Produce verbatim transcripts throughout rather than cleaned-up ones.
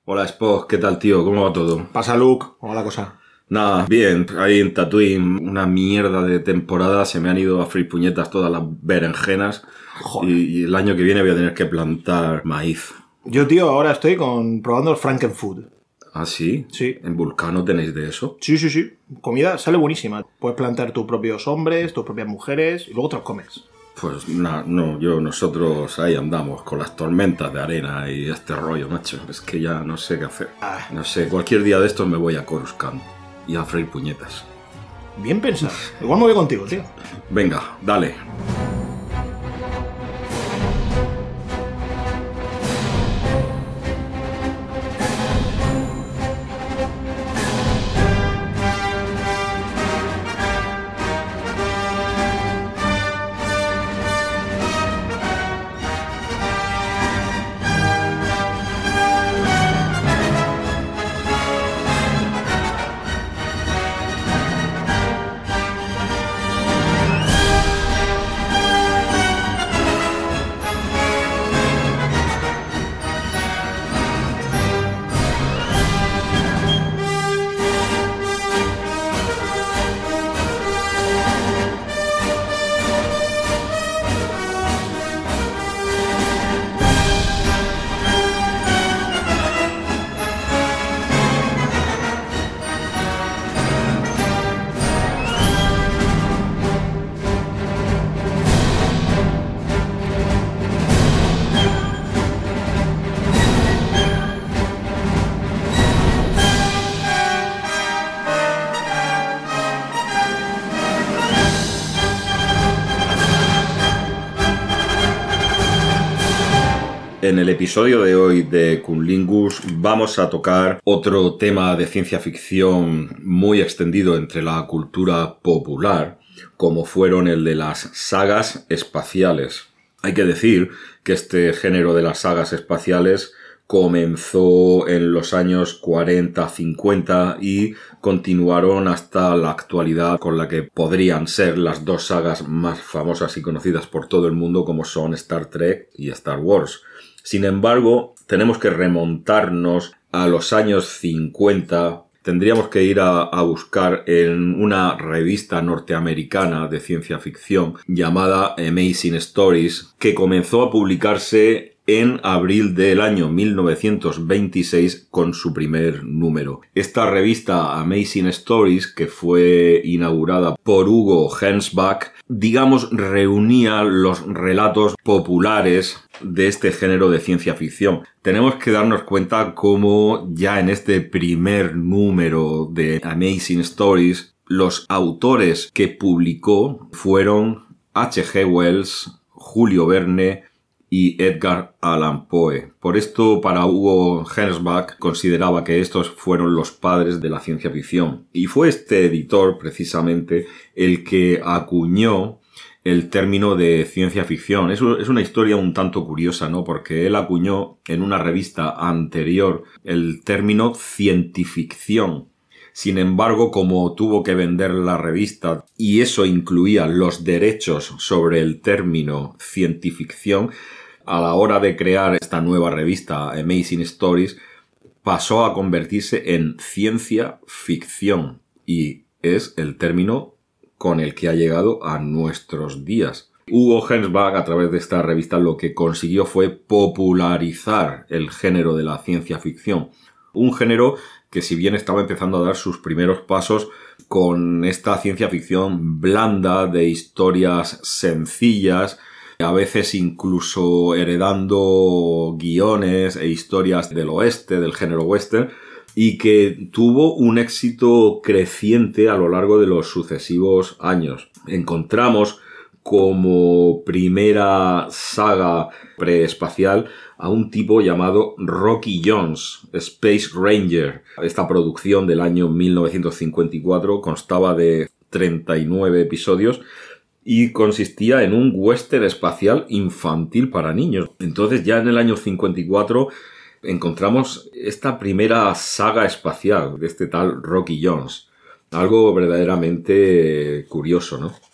Hola Spock, ¿qué tal, tío? ¿Cómo va todo? Pasa, Luke, ¿cómo va la cosa? Nada, bien, ahí en Tatooine, una mierda de temporada, se me han ido a freír puñetas todas las berenjenas. Joder. Y, y el año que viene voy a tener que plantar maíz. Yo, tío, ahora estoy con probando el Frankenfood. ¿Ah, sí? Sí. ¿En Vulcano tenéis de eso? Sí, sí, sí. Comida sale buenísima. Puedes plantar tus propios hombres, tus propias mujeres y luego te los comes. Pues nada, no, yo, nosotros ahí andamos con las tormentas de arena y este rollo, macho. Es que ya no sé qué hacer. Ah. No sé, cualquier día de estos me voy a Coruscant y a freír puñetas. Bien pensado. Igual me voy contigo, tío. Venga, dale. En el episodio de hoy de Cunlingus vamos a tocar otro tema de ciencia ficción muy extendido entre la cultura popular, como fueron el de las sagas espaciales. Hay que decir que este género de las sagas espaciales comenzó en los años cuarenta cincuenta y continuaron hasta la actualidad, con la que podrían ser las dos sagas más famosas y conocidas por todo el mundo, como son Star Trek y Star Wars. Sin embargo, tenemos que remontarnos a los años cincuenta. Tendríamos que ir a, a buscar en una revista norteamericana de ciencia ficción llamada Amazing Stories, que comenzó a publicarse en abril del año mil novecientos veintiséis con su primer número. Esta revista Amazing Stories, que fue inaugurada por Hugo Gernsback, digamos, reunía los relatos populares de este género de ciencia ficción. Tenemos que darnos cuenta cómo ya en este primer número de Amazing Stories, los autores que publicó fueron H G Wells, Julio Verne y Edgar Allan Poe. Por esto, para Hugo Gernsback, consideraba que estos fueron los padres de la ciencia ficción. Y fue este editor, precisamente, el que acuñó el término de ciencia ficción. Es una historia un tanto curiosa, ¿no? Porque él acuñó en una revista anterior el término cientificción. Sin embargo, como tuvo que vender la revista y eso incluía los derechos sobre el término cientificción, a la hora de crear esta nueva revista Amazing Stories, pasó a convertirse en ciencia ficción y es el término con el que ha llegado a nuestros días. Hugo Gernsback, a través de esta revista, lo que consiguió fue popularizar el género de la ciencia ficción. Un género que, si bien estaba empezando a dar sus primeros pasos con esta ciencia ficción blanda de historias sencillas, a veces incluso heredando guiones e historias del oeste, del género western, y que tuvo un éxito creciente a lo largo de los sucesivos años. Encontramos como primera saga preespacial a un tipo llamado Rocky Jones, Space Ranger. Esta producción del año mil novecientos cincuenta y cuatro constaba de treinta y nueve episodios y consistía en un western espacial infantil para niños. Entonces, ya en el año cincuenta y cuatro encontramos esta primera saga espacial de este tal Rocky Jones. Algo verdaderamente curioso, ¿no?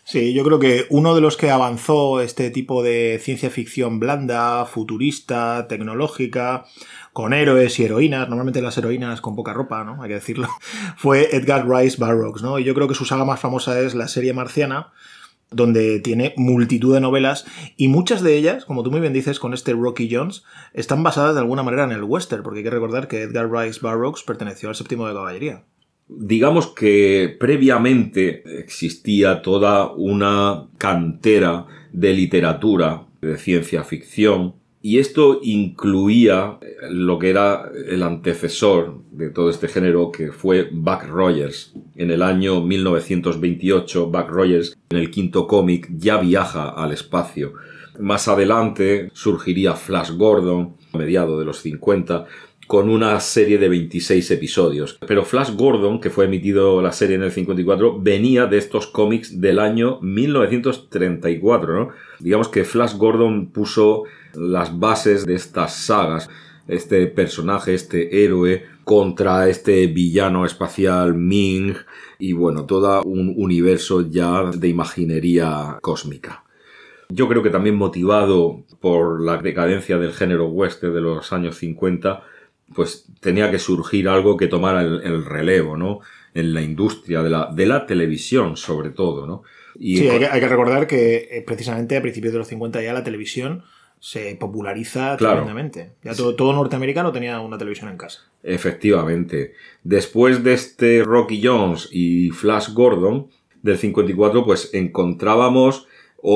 Sí, yo creo que uno de los que avanzó este tipo de ciencia ficción blanda, futurista, tecnológica, con héroes y heroínas, normalmente las heroínas con poca ropa, ¿no? Hay que decirlo, fue Edgar Rice Burroughs, ¿no? Y yo creo que su saga más famosa es la serie Marciana, donde tiene multitud de novelas y muchas de ellas, como tú muy bien dices, con este Rocky Jones, están basadas de alguna manera en el western, porque hay que recordar que Edgar Rice Burroughs perteneció al séptimo de caballería. Digamos que previamente existía toda una cantera de literatura, de ciencia ficción, y esto incluía lo que era el antecesor de todo este género, que fue Buck Rogers. En el año mil novecientos veintiocho, Buck Rogers, en el quinto cómic, ya viaja al espacio. Más adelante surgiría Flash Gordon, a mediados de los cincuenta, con una serie de veintiséis episodios. Pero Flash Gordon, que fue emitido la serie en el cincuenta y cuatro, venía de estos cómics del año mil novecientos treinta y cuatro, ¿no? Digamos que Flash Gordon puso las bases de estas sagas, este personaje, este héroe, contra este villano espacial Ming, y bueno, todo un universo ya de imaginería cósmica. Yo creo que también motivado por la decadencia del género western de los años cincuenta, pues tenía que surgir algo que tomara el, el relevo, ¿no? En la industria de la, de la televisión, sobre todo, ¿no? Y sí, hay que, hay que recordar que eh, precisamente a principios de los cincuenta ya la televisión se populariza claro, tremendamente. Ya todo, todo norteamericano tenía una televisión en casa. Efectivamente. Después de este Rocky Jones y Flash Gordon del cincuenta y cuatro, pues encontrábamos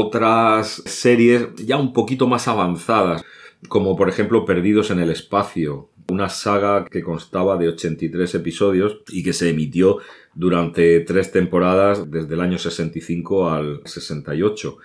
otras series ya un poquito más avanzadas, como por ejemplo Perdidos en el Espacio, una saga que constaba de ochenta y tres episodios y que se emitió durante tres temporadas desde el año sesenta y cinco al sesenta y ocho.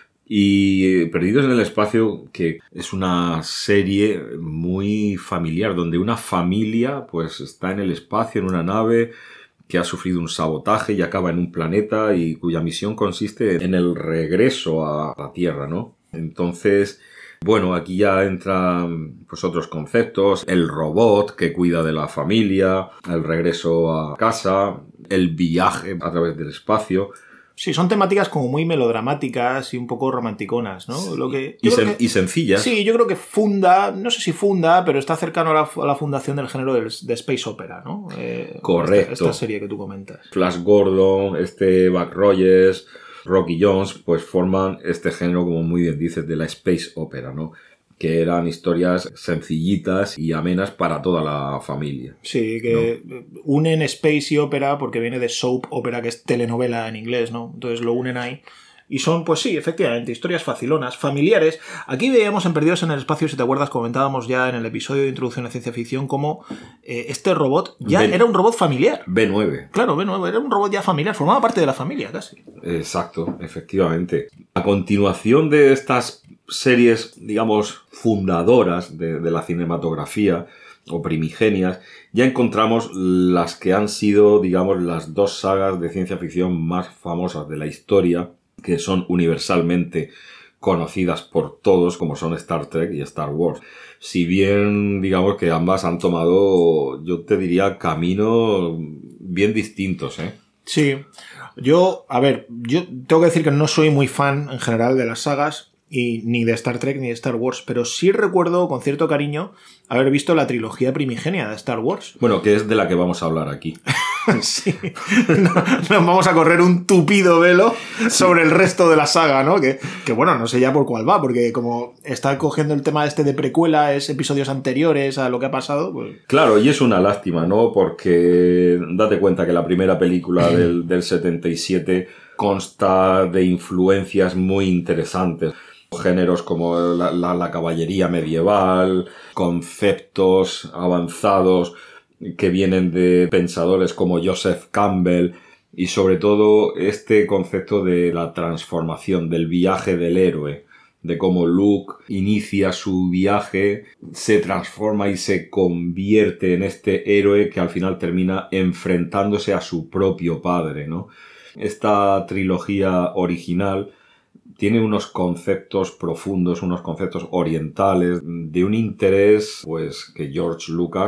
Y Perdidos en el Espacio, que es una serie muy familiar, donde una familia pues está en el espacio, en una nave que ha sufrido un sabotaje y acaba en un planeta y cuya misión consiste en el regreso a la Tierra, ¿no? Entonces, bueno, aquí ya entran pues otros conceptos, el robot que cuida de la familia, el regreso a casa, el viaje a través del espacio. Sí, son temáticas como muy melodramáticas y un poco romanticonas, ¿no? Sí. Lo que, y, sen- que, y sencillas. Sí, yo creo que funda, no sé si funda, pero está cercano a la, a la fundación del género del, de Space Opera, ¿no? Eh, Correcto. Esta, esta serie que tú comentas. Flash Gordon, este Buck Rogers, Rocky Jones, pues forman este género, como muy bien dices, de la Space Opera, ¿no? Que eran historias sencillitas y amenas para toda la familia. Sí, que ¿no? Unen Space y Opera porque viene de soap opera, que es telenovela en inglés, ¿no? Entonces lo unen ahí. Y son, pues sí, efectivamente, historias facilonas, familiares. Aquí veíamos en Perdidos en el Espacio, si te acuerdas, comentábamos ya en el episodio de Introducción a Ciencia Ficción, cómo eh, este robot ya B, era un robot familiar. B nueve. Claro, B nueve, era un robot ya familiar, formaba parte de la familia casi. Exacto, efectivamente. A continuación de estas series, digamos, fundadoras de, de la cinematografía o primigenias, ya encontramos las que han sido, digamos, las dos sagas de ciencia ficción más famosas de la historia, que son universalmente conocidas por todos, como son Star Trek y Star Wars. Si bien, digamos, que ambas han tomado, yo te diría, caminos bien distintos, ¿eh? Sí. Yo, a ver, yo tengo que decir que no soy muy fan en general de las sagas, y ni de Star Trek ni de Star Wars, pero sí recuerdo con cierto cariño haber visto la trilogía primigenia de Star Wars. Bueno, que es de la que vamos a hablar aquí. Sí, no, nos vamos a correr un tupido velo sobre el resto de la saga, ¿no? Que, que bueno, no sé ya por cuál va, porque como está cogiendo el tema este de precuela, es episodios anteriores a lo que ha pasado, pues... Claro, y es una lástima, ¿no? Porque date cuenta que la primera película del, del setenta y siete consta de influencias muy interesantes. Géneros como la, la, la caballería medieval, conceptos avanzados que vienen de pensadores como Joseph Campbell y sobre todo este concepto de la transformación, del viaje del héroe, de cómo Luke inicia su viaje, se transforma y se convierte en este héroe que al final termina enfrentándose a su propio padre, ¿no? Esta trilogía original tiene unos conceptos profundos, unos conceptos orientales, de un interés pues que George Lucas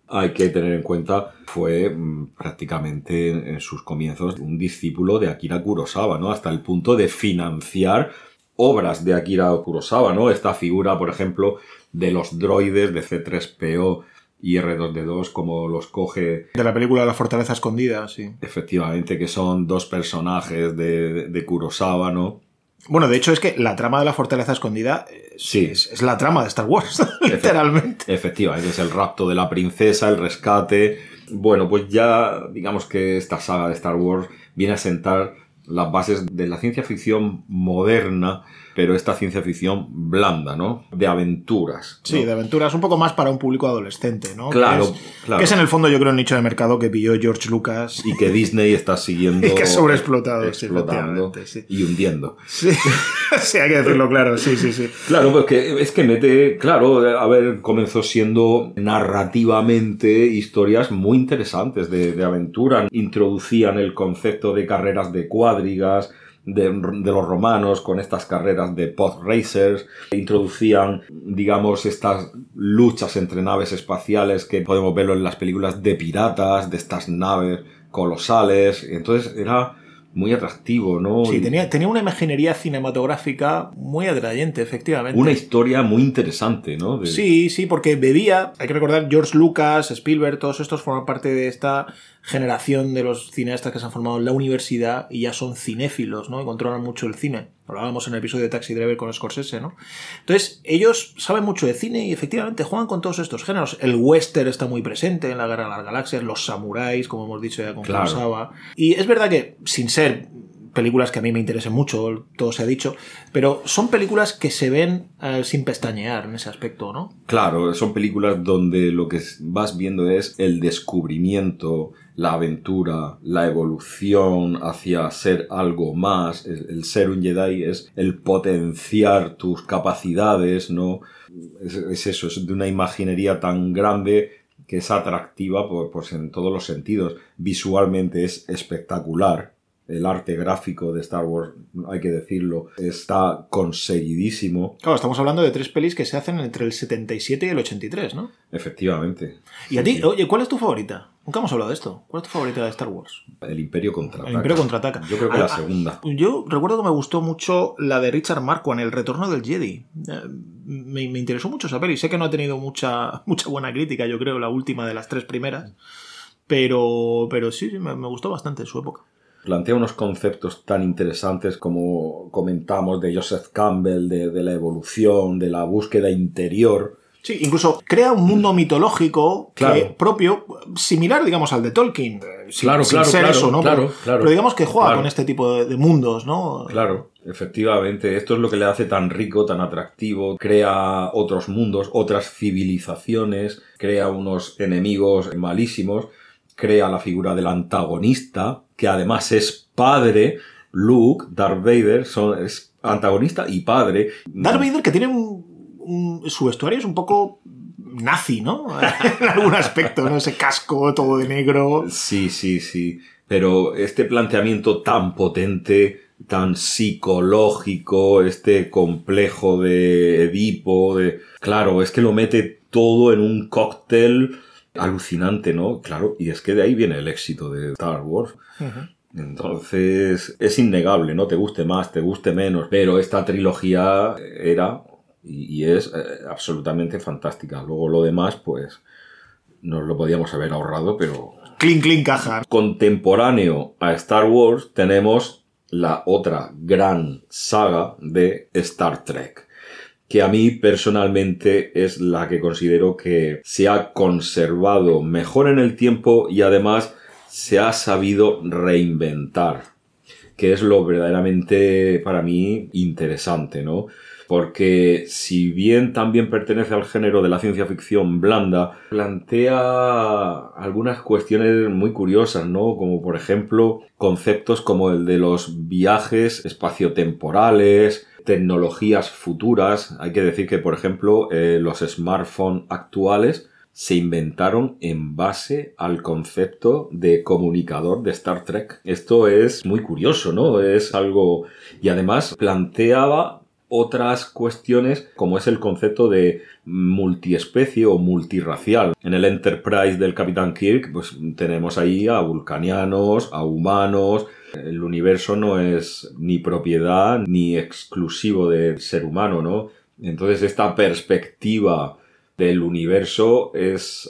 Hay que tener en cuenta, fue mmm, prácticamente en, en sus comienzos un discípulo de Akira Kurosawa, ¿no? Hasta el punto de financiar obras de Akira Kurosawa, ¿no? Esta figura, por ejemplo, de los droides de C tres P O y R dos D dos, como los coge... De la película La Fortaleza Escondida, sí. Efectivamente, que son dos personajes de, de, de Kurosawa, ¿no? Bueno, de hecho es que la trama de La Fortaleza Escondida es, sí. es, es la trama de Star Wars, literalmente. Efectivamente, es el rapto de la princesa, el rescate. Bueno, pues ya digamos que esta saga de Star Wars viene a sentar las bases de la ciencia ficción moderna, pero esta ciencia ficción blanda, ¿no? De aventuras, ¿no? Sí, de aventuras, un poco más para un público adolescente, ¿no? Claro, que es, claro. Que es en el fondo, yo creo, el nicho de mercado que pilló George Lucas. Y que Disney está siguiendo... y que ha sobreexplotado, explotando sí, y hundiendo. Sí. Sí, hay que decirlo claro, sí, sí, sí. Claro, pues que, es que mete... Claro, a ver, comenzó siendo narrativamente historias muy interesantes de, de aventura. Introducían el concepto de carreras de cuadrigas, De, de los romanos, con estas carreras de pod racers, introducían, digamos, estas luchas entre naves espaciales que podemos verlo en las películas de piratas, de estas naves colosales. Entonces era muy atractivo, ¿no? Sí, tenía, tenía una imaginería cinematográfica muy atrayente, efectivamente. Una historia muy interesante, ¿no? De... Sí, sí, porque bebía, hay que recordar, George Lucas, Spielberg, todos estos forman parte de esta generación de los cineastas que se han formado en la universidad y ya son cinéfilos, ¿no? Y controlan mucho el cine. Hablábamos en el episodio de Taxi Driver con Scorsese, ¿no? Entonces, ellos saben mucho de cine y efectivamente juegan con todos estos géneros. El western está muy presente en la Guerra de las Galaxias, los samuráis, como hemos dicho ya con claro. Kurosawa. Y es verdad que, sin ser películas que a mí me interesen mucho, todo se ha dicho, pero son películas que se ven eh, sin pestañear en ese aspecto, ¿no? Claro, son películas donde lo que vas viendo es el descubrimiento, la aventura, la evolución hacia ser algo más. El, el ser un Jedi es el potenciar tus capacidades, ¿no? Es, es eso, es de una imaginería tan grande que es atractiva pues, pues en todos los sentidos. Visualmente es espectacular. El arte gráfico de Star Wars, hay que decirlo, está conseguidísimo. Claro, estamos hablando de tres pelis que se hacen entre el setenta y siete y el ochenta y tres, ¿no? Efectivamente. ¿Y a ti? Oye, ¿cuál es tu favorita? Nunca hemos hablado de esto. ¿Cuál es tu favorita de Star Wars? El Imperio Contraataca. El Imperio Contraataca. Yo creo que a, la segunda. Yo recuerdo que me gustó mucho la de Richard Marquand, El Retorno del Jedi. Me, me interesó mucho esa peli. Sé que no ha tenido mucha, mucha buena crítica, yo creo, la última de las tres primeras. Pero, pero sí, sí me, me gustó bastante en su época. Plantea unos conceptos tan interesantes como comentamos de Joseph Campbell, de, de la evolución, de la búsqueda interior. Sí, incluso crea un mundo mitológico claro. que, propio, similar, digamos, al de Tolkien. Sin, claro, sin claro, ser claro, eso, ¿no? Claro, pero, claro, pero digamos que juega claro. con este tipo de, de mundos, ¿no? Claro, efectivamente. Esto es lo que le hace tan rico, tan atractivo. Crea otros mundos, otras civilizaciones, crea unos enemigos malísimos. Crea la figura del antagonista, que además es padre. Luke, Darth Vader, son, es antagonista y padre. Darth Vader que tiene un, un... su vestuario es un poco nazi, ¿no? En algún aspecto, ¿no? Ese casco todo de negro. Sí, sí, sí. Pero este planteamiento tan potente, tan psicológico, este complejo de Edipo, de... Claro, es que lo mete todo en un cóctel... alucinante, ¿no? Claro, y es que de ahí viene el éxito de Star Wars. Uh-huh. Entonces, es innegable, ¿no? Te guste más, te guste menos, pero esta trilogía era y, y es eh, absolutamente fantástica. Luego lo demás, pues, nos lo podíamos haber ahorrado, pero... Clean, clean, caja. Contemporáneo a Star Wars tenemos la otra gran saga de Star Trek, que a mí personalmente es la que considero que se ha conservado mejor en el tiempo y además se ha sabido reinventar, que es lo verdaderamente para mí interesante, ¿no? Porque si bien también pertenece al género de la ciencia ficción blanda, plantea algunas cuestiones muy curiosas, ¿no? Como por ejemplo conceptos como el de los viajes espaciotemporales, tecnologías futuras. Hay que decir que, por ejemplo, eh, los smartphones actuales se inventaron en base al concepto de comunicador de Star Trek. Esto es muy curioso, ¿no? Es algo... Y además planteaba otras cuestiones como es el concepto de multiespecie o multirracial. En el Enterprise del Capitán Kirk pues tenemos ahí a vulcanianos, a humanos. El universo no es ni propiedad ni exclusivo del ser humano, ¿no? Entonces esta perspectiva del universo es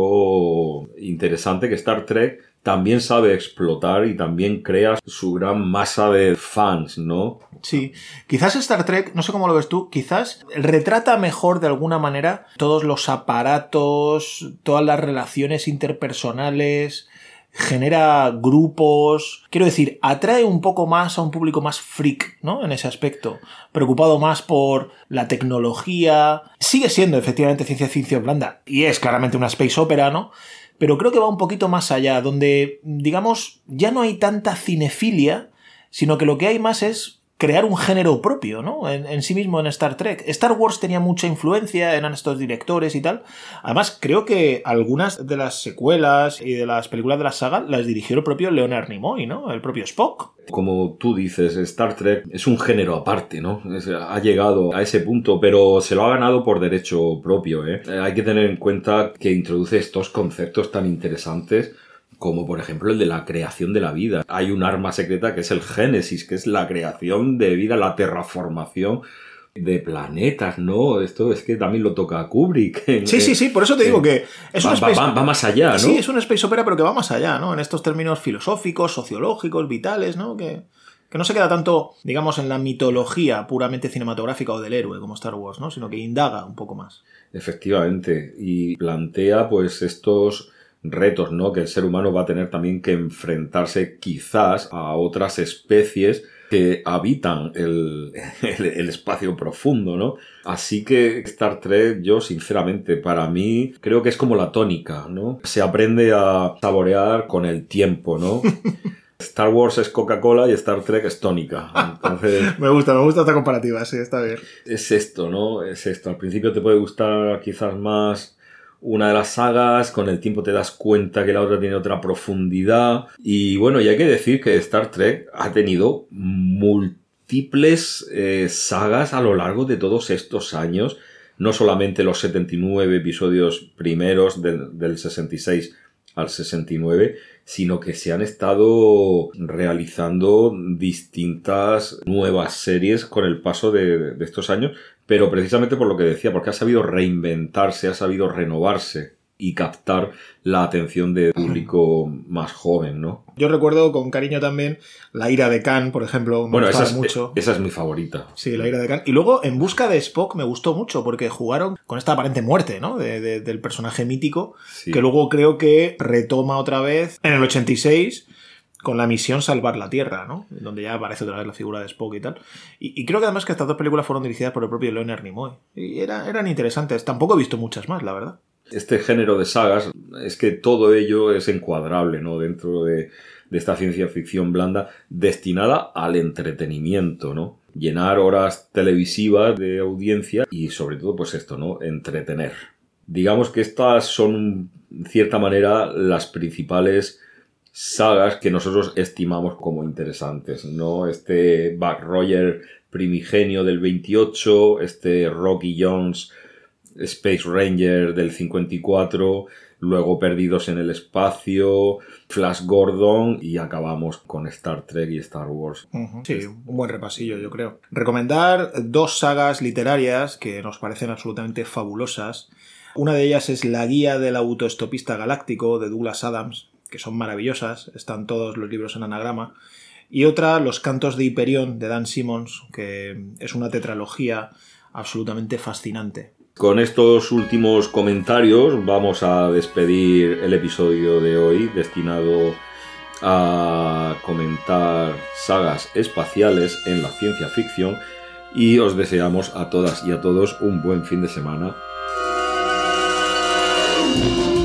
algo interesante que Star Trek también sabe explotar y también crea su gran masa de fans, ¿no? Sí, quizás Star Trek, no sé cómo lo ves tú, quizás retrata mejor de alguna manera todos los aparatos, todas las relaciones interpersonales, genera grupos, quiero decir, atrae un poco más a un público más freak, ¿no? En ese aspecto, preocupado más por la tecnología. Sigue siendo efectivamente ciencia ficción blanda y es claramente una space opera, ¿no? Pero creo que va un poquito más allá, donde, digamos, ya no hay tanta cinefilia, sino que lo que hay más es crear un género propio, ¿no? En, en sí mismo en Star Trek. Star Wars tenía mucha influencia, eran estos directores y tal. Además, creo que algunas de las secuelas y de las películas de la saga las dirigió el propio Leonard Nimoy, ¿no? El propio Spock. Como tú dices, Star Trek es un género aparte, ¿no? Es, ha llegado a ese punto, pero se lo ha ganado por derecho propio, ¿eh? Hay que tener en cuenta que introduce estos conceptos tan interesantes como por ejemplo el de la creación de la vida. Hay un arma secreta que es el Génesis, que es la creación de vida, la terraformación de planetas, ¿no? Esto es que también lo toca Kubrick. En, sí, sí, sí, por eso te digo que es va, una space... va, va más allá, ¿no? Sí, es una space opera, pero que va más allá, ¿no? En estos términos filosóficos, sociológicos, vitales, ¿no? Que, que no se queda tanto, digamos, en la mitología puramente cinematográfica o del héroe, como Star Wars, ¿no? Sino que indaga un poco más. Efectivamente, y plantea, pues, estos retos, ¿no? Que el ser humano va a tener también que enfrentarse quizás a otras especies que habitan el, el, el espacio profundo, ¿no? Así que Star Trek, yo sinceramente, para mí, creo que es como la tónica, ¿no? Se aprende a saborear con el tiempo, ¿no? Star Wars es Coca-Cola y Star Trek es tónica. Entonces, me gusta, me gusta esta comparativa, sí, está bien. Es esto, ¿no? Es esto. Al principio te puede gustar quizás más una de las sagas, con el tiempo te das cuenta que la otra tiene otra profundidad. Y bueno, y hay que decir que Star Trek ha tenido múltiples eh, sagas a lo largo de todos estos años. No solamente los setenta y nueve episodios primeros del, del sesenta y seis al sesenta y nueve, sino que se han estado realizando distintas nuevas series con el paso de, de estos años, pero precisamente por lo que decía, porque ha sabido reinventarse, ha sabido renovarse y captar la atención del público más joven, ¿no? Yo recuerdo con cariño también La ira de Khan, por ejemplo, me bueno, gustaba esa es, mucho. Esa es mi favorita. Sí, La ira de Khan. Y luego En busca de Spock me gustó mucho porque jugaron con esta aparente muerte, ¿no? De, de, del personaje mítico, sí. Que luego creo que retoma otra vez en el ochenta y seis con la misión Salvar la Tierra, ¿no? Donde ya aparece otra vez la figura de Spock y tal. Y, y creo que además que estas dos películas fueron dirigidas por el propio Leonard Nimoy. Y era, eran interesantes. Tampoco he visto muchas más, la verdad. Este género de sagas, es que todo ello es encuadrable, ¿no? Dentro de, de esta ciencia ficción blanda destinada al entretenimiento, ¿no? Llenar horas televisivas de audiencia y sobre todo, pues esto, ¿no? Entretener. Digamos que estas son, en cierta manera, las principales sagas que nosotros estimamos como interesantes, ¿no? Este Buck Rogers primigenio del veintiocho, este Rocky Jones Space Ranger del cincuenta y cuatro, luego Perdidos en el Espacio, Flash Gordon y acabamos con Star Trek y Star Wars. Uh-huh. Sí, un buen repasillo, yo creo. Recomendar dos sagas literarias que nos parecen absolutamente fabulosas. Una de ellas es La guía del autoestopista galáctico de Douglas Adams, que son maravillosas, están todos los libros en anagrama. Y otra, Los cantos de Hiperión de Dan Simmons, que es una tetralogía absolutamente fascinante. Con estos últimos comentarios vamos a despedir el episodio de hoy destinado a comentar sagas espaciales en la ciencia ficción y os deseamos a todas y a todos un buen fin de semana.